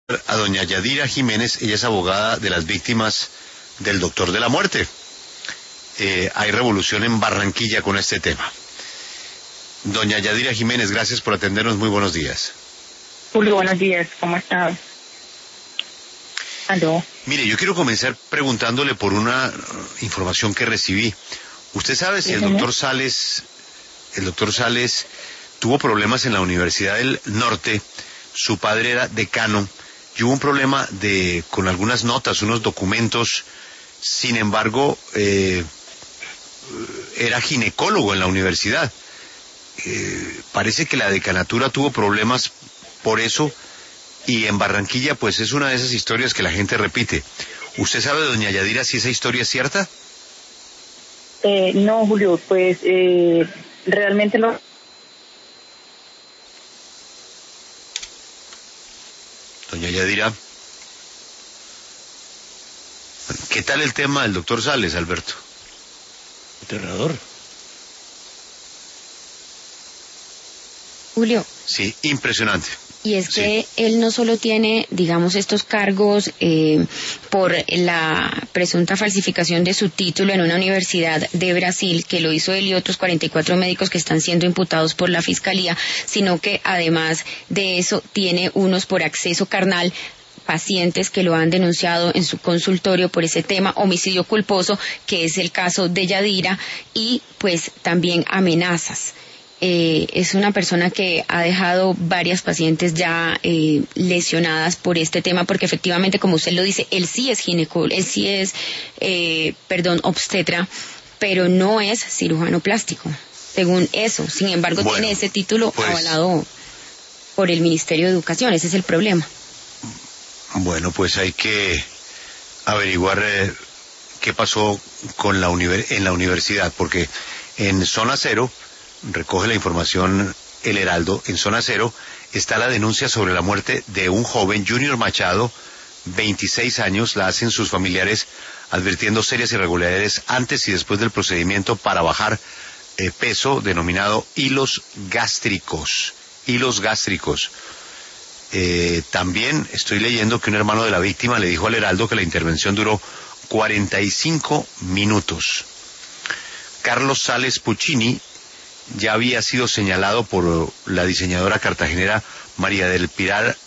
A doña Yadira Jiménez, ella es abogada de las víctimas del Doctor de la Muerte. Hay revolución en Barranquilla con este tema. Doña Yadira Jiménez, gracias por atendernos, muy buenos días. Julio, buenos días, ¿cómo estás? ¿Aló? Mire, yo quiero comenzar preguntándole por una información que recibí. ¿Usted sabe si el doctor Sales tuvo problemas en la Universidad del Norte? Su padre era decano y hubo un problema con algunas notas, unos documentos. Sin embargo, era ginecólogo en la universidad. Parece que la decanatura tuvo problemas por eso, y en Barranquilla pues es una de esas historias que la gente repite. ¿Usted sabe, doña Yadira, si esa historia es cierta? No, Julio, pues realmente no. Doña Yadira, ¿qué tal el tema del doctor Sales, Alberto? Aterrador. Julio. Sí, impresionante. Y es que él no solo tiene, digamos, estos cargos por la presunta falsificación de su título en una universidad de Brasil, que lo hizo él y otros 44 médicos que están siendo imputados por la Fiscalía, sino que además de eso tiene unos por acceso carnal, pacientes que lo han denunciado en su consultorio por ese tema, homicidio culposo, que es el caso de Yadira, y pues también amenazas. Es una persona que ha dejado varias pacientes ya lesionadas por este tema, porque efectivamente, como usted lo dice, él sí es ginecólogo, él sí es, obstetra, pero no es cirujano plástico, según eso. Sin embargo, tiene ese título avalado por el Ministerio de Educación. Ese es el problema. Bueno, pues hay que averiguar qué pasó con en la universidad, porque en Zona Cero recoge la información El Heraldo. En Zona Cero está la denuncia sobre la muerte de un joven, Junior Machado, 26 años. La hacen sus familiares advirtiendo serias irregularidades antes y después del procedimiento para bajar peso, denominado hilos gástricos. También estoy leyendo que un hermano de la víctima le dijo al Heraldo que la intervención duró 45 minutos. Carlos Sales Puccini ya había sido señalado por la diseñadora cartagenera María del Pilar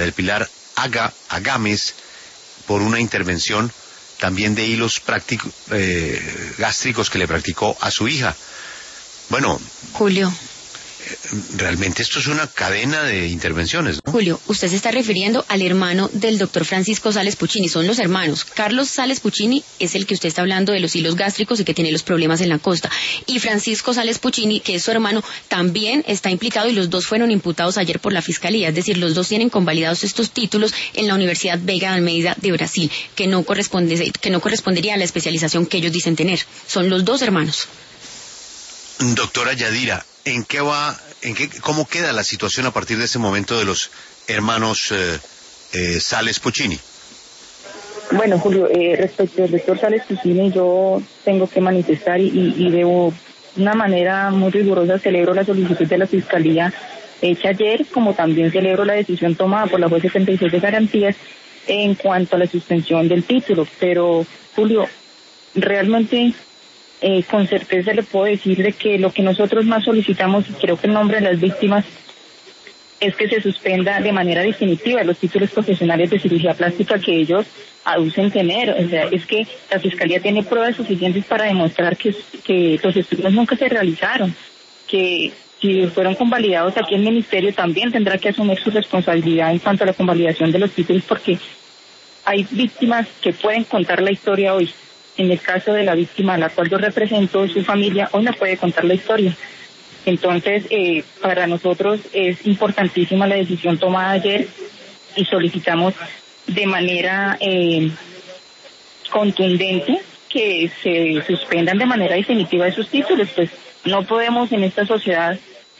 Agames por una intervención también de hilos gástricos que le practicó a su hija. Bueno, Julio, realmente esto es una cadena de intervenciones, ¿no? Julio, usted se está refiriendo al hermano del doctor Francisco Sales Puccini. Son los hermanos. Carlos Sales Puccini es el que usted está hablando de los hilos gástricos y que tiene los problemas en la costa. Y Francisco Sales Puccini, que es su hermano, también está implicado, y los dos fueron imputados ayer por la Fiscalía. Es decir, los dos tienen convalidados estos títulos en la Universidad Veiga de Almeida de Brasil, que no correspondería a la especialización que ellos dicen tener. Son los dos hermanos. Doctora Yadira, ¿cómo queda la situación a partir de ese momento de los hermanos Sales Puccini? Bueno, Julio, respecto al doctor Sales Puccini, yo tengo que manifestar y de una manera muy rigurosa celebro la solicitud de la Fiscalía hecha ayer, como también celebro la decisión tomada por la juez 76 de garantías en cuanto a la suspensión del título. Pero, Julio, realmente con certeza le puedo decir de que lo que nosotros más solicitamos, y creo que en nombre de las víctimas, es que se suspenda de manera definitiva los títulos profesionales de cirugía plástica que ellos aducen tener. O sea, es que la Fiscalía tiene pruebas suficientes para demostrar que los estudios nunca se realizaron, que si fueron convalidados aquí el Ministerio también tendrá que asumir su responsabilidad en cuanto a la convalidación de los títulos, porque hay víctimas que pueden contar la historia hoy. En el caso de la víctima a la cual yo represento, su familia hoy no puede contar la historia. Entonces, para nosotros es importantísima la decisión tomada ayer y solicitamos de manera contundente que se suspendan de manera definitiva esos títulos. Pues no podemos en esta sociedad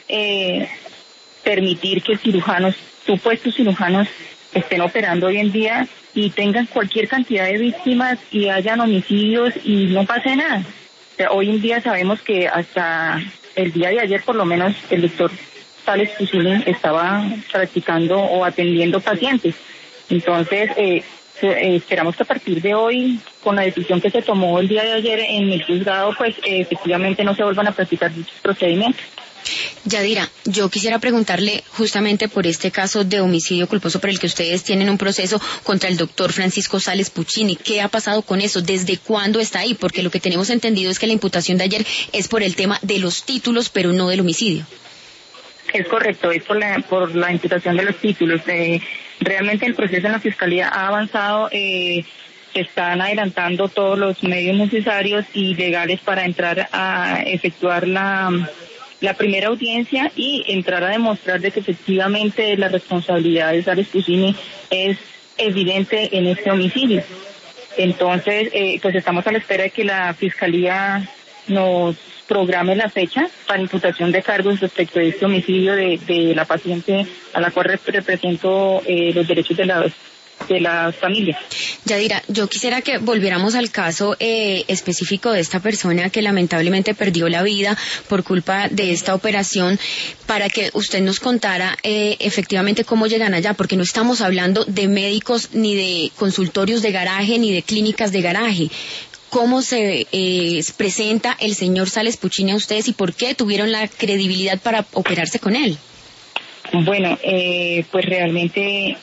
permitir que supuestos cirujanos, estén operando hoy en día y tengan cualquier cantidad de víctimas y hayan homicidios y no pase nada. O sea, hoy en día sabemos que hasta el día de ayer, por lo menos, el doctor Sales Puccini estaba practicando o atendiendo pacientes. Entonces, esperamos que a partir de hoy, con la decisión que se tomó el día de ayer en el juzgado, pues efectivamente no se vuelvan a practicar dichos procedimientos. Yadira, yo quisiera preguntarle justamente por este caso de homicidio culposo por el que ustedes tienen un proceso contra el doctor Francisco Sales Puccini. ¿Qué ha pasado con eso? ¿Desde cuándo está ahí? Porque lo que tenemos entendido es que la imputación de ayer es por el tema de los títulos, pero no del homicidio. Es correcto, es por la imputación de los títulos. Realmente el proceso en la Fiscalía ha avanzado, se están adelantando todos los medios necesarios y legales para entrar a efectuar la primera audiencia y entrar a demostrar de que efectivamente la responsabilidad de Sales Puccini es evidente en este homicidio. Entonces, pues estamos a la espera de que la Fiscalía nos programe la fecha para imputación de cargos respecto de este homicidio de la paciente a la cual represento los derechos de la familia. Yadira, yo quisiera que volviéramos al caso específico de esta persona que lamentablemente perdió la vida por culpa de esta operación, para que usted nos contara efectivamente cómo llegan allá, porque no estamos hablando de médicos ni de consultorios de garaje ni de clínicas de garaje. ¿Cómo se presenta el señor Sales Puccini a ustedes y por qué tuvieron la credibilidad para operarse con él? Bueno, pues realmente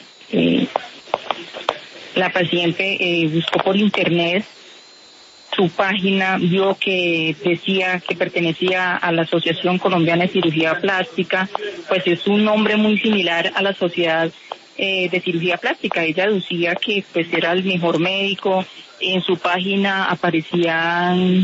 la paciente buscó por internet su página, vio que decía que pertenecía a la Asociación Colombiana de Cirugía Plástica, pues es un nombre muy similar a la Sociedad de Cirugía Plástica. Ella decía que pues era el mejor médico. En su página aparecían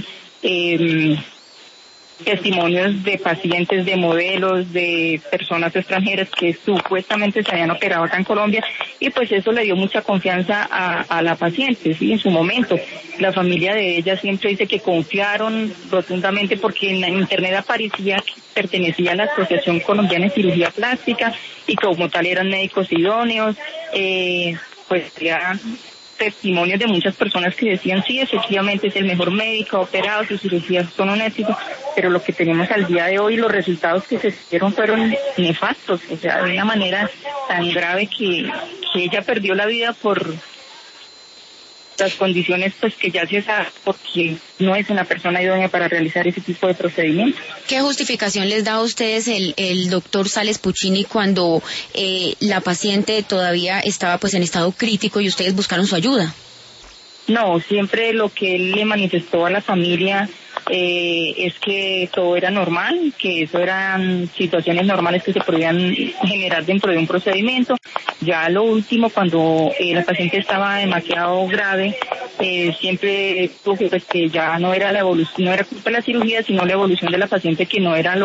testimonios de pacientes, de modelos, de personas extranjeras que supuestamente se habían operado acá en Colombia, y pues eso le dio mucha confianza a la paciente, sí, en su momento. La familia de ella siempre dice que confiaron rotundamente porque en la internet aparecía que pertenecía a la Asociación Colombiana de Cirugía Plástica y como tal eran médicos idóneos, pues ya testimonios de muchas personas que decían sí, efectivamente es el mejor médico, operado, sus cirugías son un éxito, pero lo que tenemos al día de hoy, los resultados que se dieron fueron nefastos, o sea, de una manera tan grave que ella perdió la vida por las condiciones pues que ya se sabe, porque no es una persona idónea para realizar ese tipo de procedimientos. ¿Qué justificación les da a ustedes el doctor Sales Puccini cuando la paciente todavía estaba pues en estado crítico y ustedes buscaron su ayuda? No, siempre lo que él le manifestó a la familia es que todo era normal, que eso eran situaciones normales que se podían generar dentro de un procedimiento. Ya lo último, cuando la paciente estaba demasiado grave, siempre dijo pues, que ya no era la evolución, no era culpa de la cirugía, sino la evolución de la paciente, que no era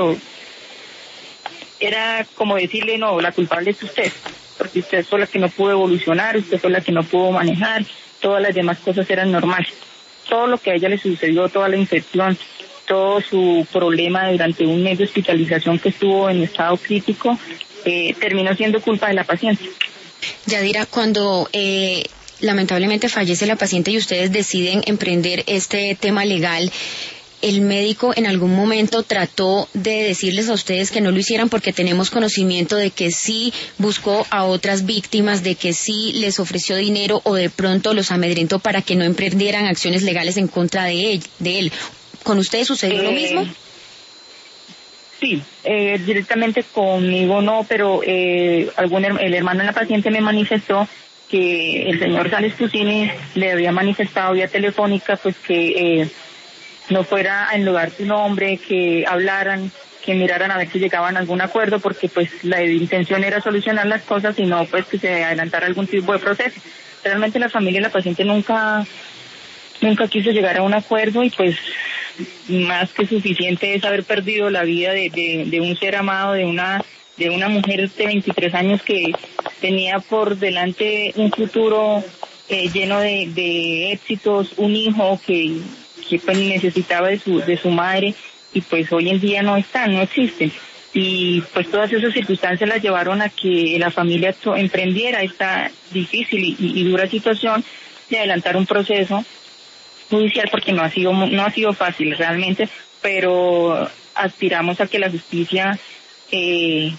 era como decirle, no, la culpable es usted, porque usted fue la que no pudo evolucionar, usted fue la que no pudo manejar, todas las demás cosas eran normales. Todo lo que a ella le sucedió, toda la infección, todo su problema durante un mes de hospitalización que estuvo en estado crítico, terminó siendo culpa de la paciente. Yadira, cuando lamentablemente fallece la paciente y ustedes deciden emprender este tema legal, ¿el médico en algún momento trató de decirles a ustedes que no lo hicieran, porque tenemos conocimiento de que sí buscó a otras víctimas, de que sí les ofreció dinero o de pronto los amedrentó para que no emprendieran acciones legales en contra de él? ¿Con ustedes sucedió lo mismo? Sí, directamente conmigo no, pero el hermano de la paciente me manifestó que el señor Sales Puccini le había manifestado vía telefónica pues que no fuera a enlodar su nombre, que hablaran, que miraran a ver si llegaban a algún acuerdo, porque pues la intención era solucionar las cosas y no pues que se adelantara algún tipo de proceso. Realmente la familia y la paciente nunca quiso llegar a un acuerdo, y pues más que suficiente es haber perdido la vida de un ser amado, de una mujer de 23 años que tenía por delante un futuro lleno de éxitos, un hijo que pues necesitaba de su madre, y pues hoy en día no existen. Y pues todas esas circunstancias las llevaron a que la familia emprendiera esta difícil y dura situación de adelantar un proceso judicial, porque no ha sido fácil realmente, pero aspiramos a que la justicia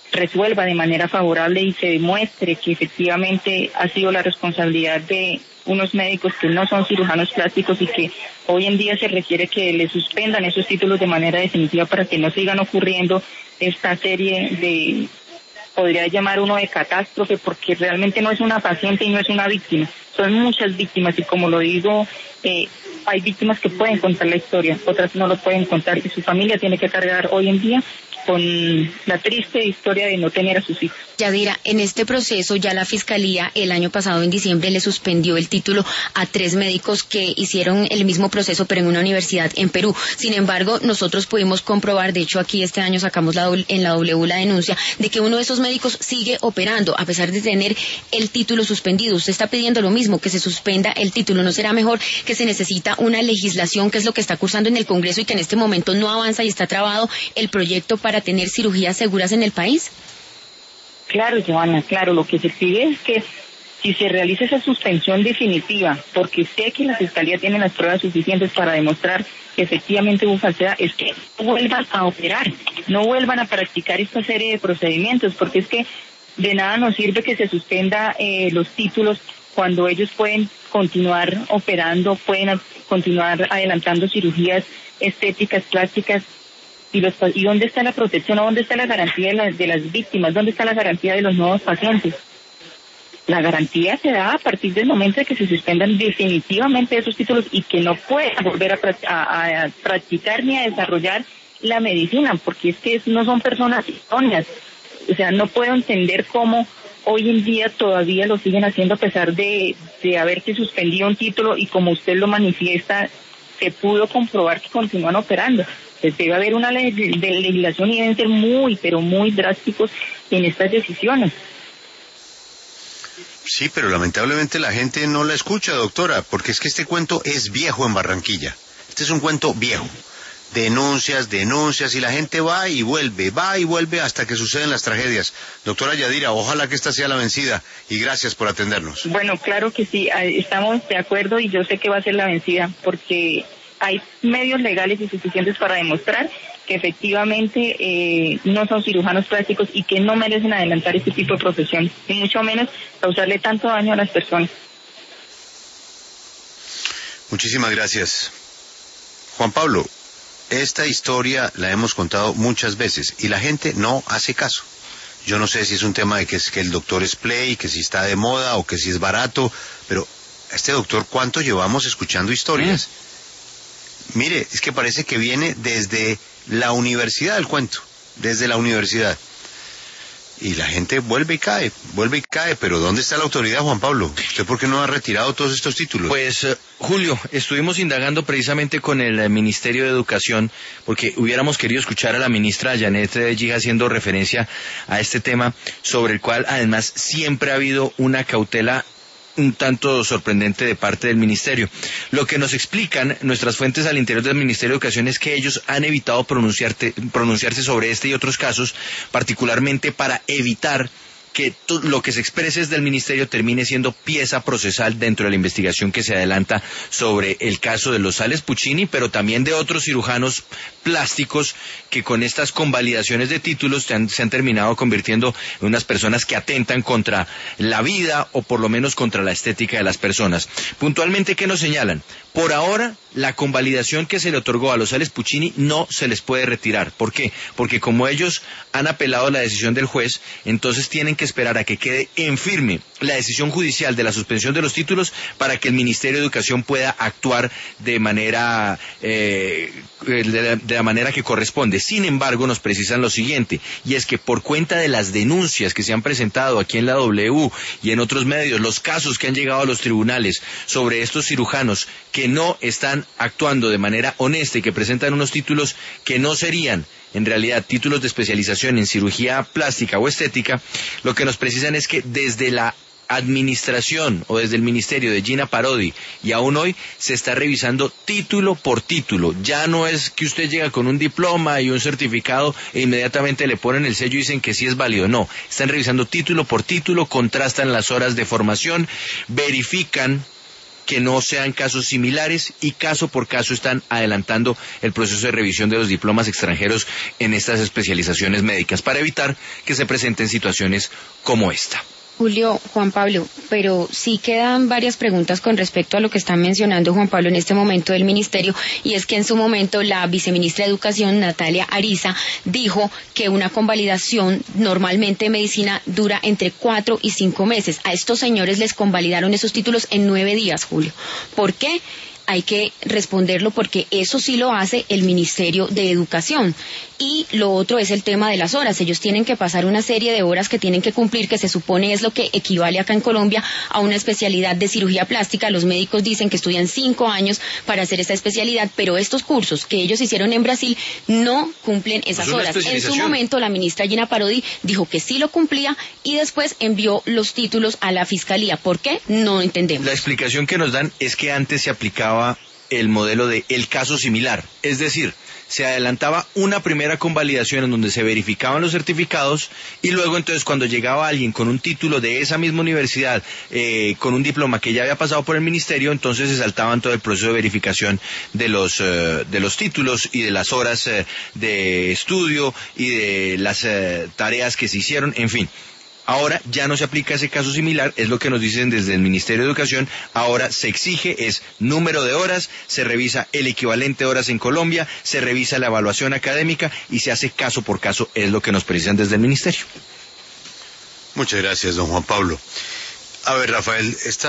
resuelva de manera favorable y se demuestre que efectivamente ha sido la responsabilidad de unos médicos que no son cirujanos plásticos y que hoy en día se requiere que le suspendan esos títulos de manera definitiva para que no sigan ocurriendo esta serie de, podría llamar uno de catástrofe, porque realmente no es una paciente y no es una víctima, son muchas víctimas y como lo digo, hay víctimas que pueden contar la historia, otras no lo pueden contar y su familia tiene que cargar hoy en día con la triste historia de no tener a sus hijos. Yadira, en este proceso ya la Fiscalía el año pasado en diciembre le suspendió el título a 3 médicos que hicieron el mismo proceso pero en una universidad en Perú. Sin embargo, nosotros pudimos comprobar, de hecho aquí este año sacamos en la W la denuncia, de que uno de esos médicos sigue operando a pesar de tener el título suspendido. Usted está pidiendo lo mismo, que se suspenda el título. ¿No será mejor que se necesita una legislación, que es lo que está cursando en el Congreso y que en este momento no avanza y está trabado el proyecto para tener cirugías seguras en el país? Claro, Joana, claro, lo que se pide es que si se realiza esa suspensión definitiva, porque sé que la Fiscalía tiene las pruebas suficientes para demostrar que efectivamente hubo falsedad, es que no vuelvan a operar, no vuelvan a practicar esta serie de procedimientos, porque es que de nada nos sirve que se suspenda los títulos cuando ellos pueden continuar operando, pueden continuar adelantando cirugías estéticas, plásticas. ¿Y dónde está la protección? ¿Dónde está la garantía de las víctimas? ¿Dónde está la garantía de los nuevos pacientes? La garantía se da a partir del momento de que se suspendan definitivamente esos títulos y que no puedan volver a practicar ni a desarrollar la medicina, porque es que no son personas idóneas. O sea, no puedo entender cómo hoy en día todavía lo siguen haciendo a pesar de haberse suspendido un título y como usted lo manifiesta, se pudo comprobar que continúan operando. Pues debe haber una legislación y deben ser muy, pero muy drásticos en estas decisiones. Sí, pero lamentablemente la gente no la escucha, doctora, porque es que este cuento es viejo en Barranquilla. Este es un cuento viejo. Denuncias, y la gente va y vuelve hasta que suceden las tragedias. Doctora Yadira, ojalá que esta sea la vencida y gracias por atendernos. Bueno, claro que sí, estamos de acuerdo y yo sé que va a ser la vencida porque hay medios legales y suficientes para demostrar que efectivamente no son cirujanos plásticos y que no merecen adelantar este tipo de profesión, y mucho menos causarle tanto daño a las personas. Muchísimas gracias. Juan Pablo, esta historia la hemos contado muchas veces y la gente no hace caso. Yo no sé si es un tema de que el doctor es play, que si está de moda o que si es barato, pero este doctor, ¿cuánto llevamos escuchando historias? Mire, es que parece que viene desde la universidad el cuento, desde la universidad. Y la gente vuelve y cae, pero ¿dónde está la autoridad, Juan Pablo? ¿Usted por qué no ha retirado todos estos títulos? Pues, Julio, estuvimos indagando precisamente con el Ministerio de Educación, porque hubiéramos querido escuchar a la ministra Janet Gija haciendo referencia a este tema, sobre el cual además siempre ha habido una cautela un tanto sorprendente de parte del Ministerio. Lo que nos explican nuestras fuentes al interior del Ministerio de Educación es que ellos han evitado pronunciarse sobre este y otros casos, particularmente para evitar que lo que se exprese desde el Ministerio termine siendo pieza procesal dentro de la investigación que se adelanta sobre el caso de los Sales Puccini, pero también de otros cirujanos plásticos que con estas convalidaciones de títulos se han terminado convirtiendo en unas personas que atentan contra la vida o por lo menos contra la estética de las personas. Puntualmente, ¿qué nos señalan? Por ahora, la convalidación que se le otorgó a los Sales Puccini no se les puede retirar. ¿Por qué? Porque como ellos han apelado a la decisión del juez, entonces tienen que esperar a que quede en firme la decisión judicial de la suspensión de los títulos para que el Ministerio de Educación pueda actuar de manera de la manera que corresponde. Sin embargo, nos precisan lo siguiente, y es que por cuenta de las denuncias que se han presentado aquí en la W y en otros medios, los casos que han llegado a los tribunales sobre estos cirujanos que no están actuando de manera honesta y que presentan unos títulos que no serían en realidad títulos de especialización en cirugía plástica o estética, lo que nos precisan es que desde la administración o desde el ministerio de Gina Parodi y aún hoy se está revisando título por título. Ya no es que usted llega con un diploma y un certificado e inmediatamente le ponen el sello y dicen que sí es válido. No, están revisando título por título, contrastan las horas de formación, verifican que no sean casos similares y caso por caso están adelantando el proceso de revisión de los diplomas extranjeros en estas especializaciones médicas para evitar que se presenten situaciones como esta. Julio, Juan Pablo, pero sí quedan varias preguntas con respecto a lo que está mencionando Juan Pablo en este momento del ministerio, y es que en su momento la viceministra de Educación, Natalia Ariza, dijo que una convalidación normalmente de medicina dura entre 4 y 5 meses. A estos señores les convalidaron esos títulos en 9 días, Julio. ¿Por qué? Hay que responderlo porque eso sí lo hace el Ministerio de Educación. Y lo otro es el tema de las horas. Ellos tienen que pasar una serie de horas que tienen que cumplir, que se supone es lo que equivale acá en Colombia a una especialidad de cirugía plástica. Los médicos dicen que estudian 5 años para hacer esa especialidad, pero estos cursos que ellos hicieron en Brasil no cumplen esas horas. En su momento la ministra Gina Parodi dijo que sí lo cumplía y después envió los títulos a la Fiscalía. ¿Por qué? No entendemos. La explicación que nos dan es que antes se aplicaba el modelo de el caso similar, es decir, se adelantaba una primera convalidación en donde se verificaban los certificados y luego entonces cuando llegaba alguien con un título de esa misma universidad, con un diploma que ya había pasado por el ministerio, entonces se saltaban todo el proceso de verificación de los títulos y de las horas de estudio y de las tareas que se hicieron, en fin. Ahora ya no se aplica ese caso similar, es lo que nos dicen desde el Ministerio de Educación. Ahora se exige es número de horas, se revisa el equivalente de horas en Colombia, se revisa la evaluación académica y se hace caso por caso, es lo que nos precisan desde el Ministerio. Muchas gracias, don Juan Pablo. A ver, Rafael,